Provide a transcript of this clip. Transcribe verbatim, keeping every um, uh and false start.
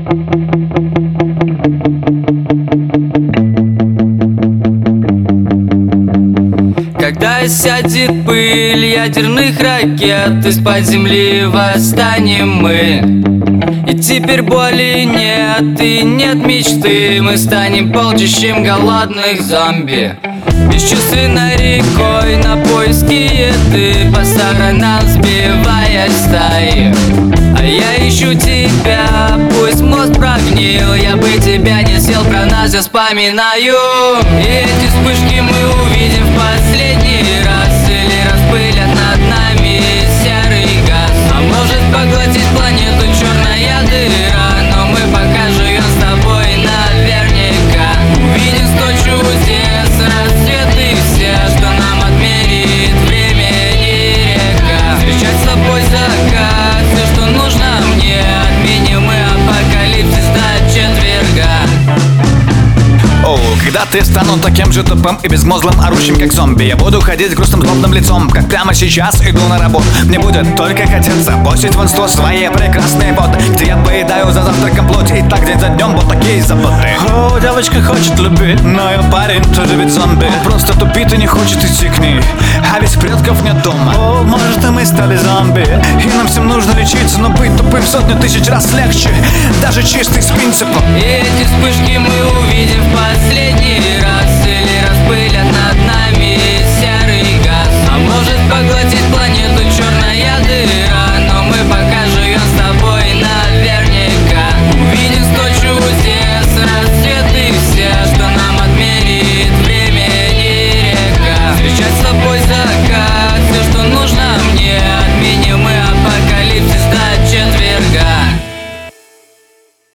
Когда сядет пыль ядерных ракет, из-под земли восстанем мы. И теперь боли нет, и нет мечты. Мы станем полчищем голодных зомби, бесчувственной рекой на поиски еды, по сторонам сбивая стаи. А я ищу тебя, пусть мозг прогнил, я бы тебя не съел, про нас я вспоминаю. И эти вспышки мы увидим в последний раз, или распылят над нами серый газ. А может поглотить планету черная дыра, но мы пока живем с тобой наверняка. Увидим сточу здесь рассветы все, что нам отмерит времени река. Встречать с тобой закат, все, что нужно мне, отменим мы апокалипсис до четверга. О, когда ты стану таким же тупым и безмозглым, орущим как зомби, я буду ходить с грустным злобным лицом, как прямо сейчас иду на работу. Мне будет только хотеться постить в инсту свои прекрасные фото, где я поедаю за завтраком плоть, и так день за днем вот такие заботы. О, девочка хочет любить, но ее парень тоже ведь зомби. Он просто тупит и не хочет идти к ней, а ведь предков нет дома. О, может и мы стали зомби, и нам всем нужно лечиться, но быть тупым сотню тысяч раз легче, даже чистый с принципом. И эти вспышки мы увидим в последний